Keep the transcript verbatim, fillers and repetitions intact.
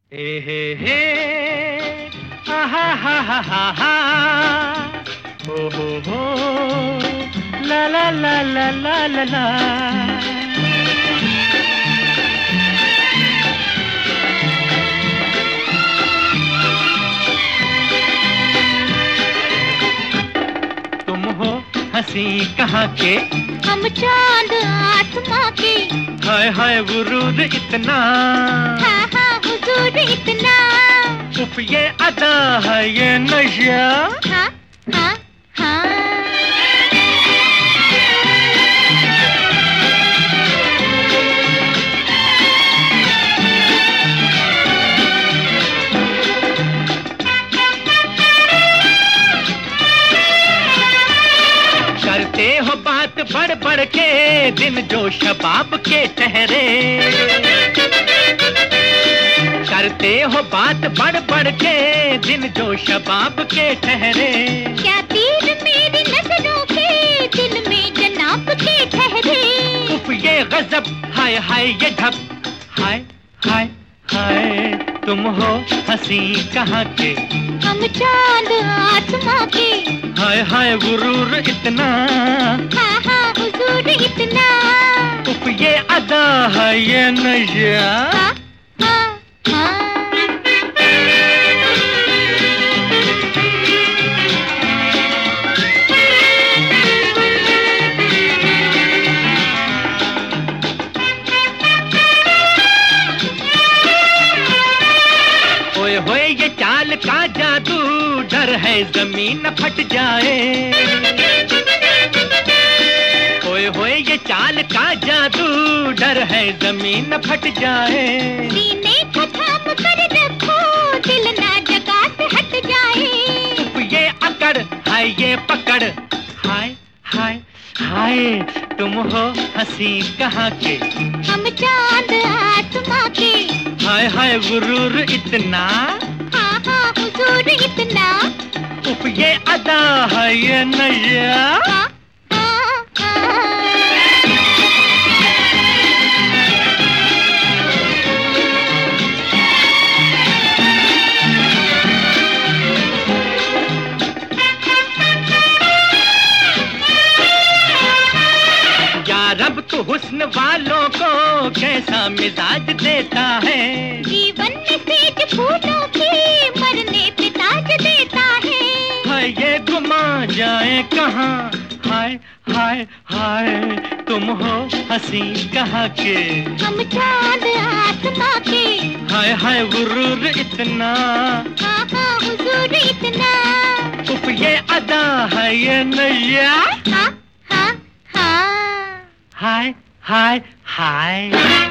ए हे हे आहा हा हा हा हा ओ हो हो ला ला ला ला ला ला ला। तुम हो हंसी कहाँ के, हम चांद आसमां के। हाय हाय गुरूर इतना, हाँ हाँ हुजूर इतना। उफ ये अदा है ये नशा। हाँ हाँ हाँ। करते हो बात बढ़ बढ़ के, दिन जो शबाब के ठहरे। करते हो बात बढ़ बढ़ के, दिन जो शबाब के ठहरे। क्या तीर मेरी नजरों के, दिल में जनाब के ठहरे। उफ ये गजब, हाय हाय ये ढप, हाय हाय हाय। तुम हो हंसी कहाँ के, हम चांद आसमां के। हाय हाय गुरूर इतना, हाँ हाँ हुजूर इतना। उफ ये अदा है ये नशा। हाँ हाँ हाँ। ओए होए ये चाल का जादू, डर है जमीन फट जाए। ओए होए ये चाल का जादू, डर है जमीन फट जाए। सीने को थाम कर रखो, दिल ना जगह से हट जाए। उफ ये अकड़, हाय ये पकड़, हाय हाय हाय। तुम हो हंसी कहाँ के, हम चांद आसमां के। हाय हाय गुरूर इतना, हाँ हाँ हुजूर इतना। उफ ये अदा है ये नशा। हाँ हाँ हाँ। रब तो हुस्न वालों को कैसा मिजाज देता है। जीवन में सेज फूलों के, मरने पे ताज देता है। हाय ये गुमा जाए कहाँ, हाय हाय हाय। तुम हो हंसी कहाँ के, हम चांद आसमां के। हाय हाय गुरूर इतना, हाँ हाँ हुजूर इतना। उफ ये अदा है ये नशा। हाँ हाँ हाँ। हाय हाय हाय।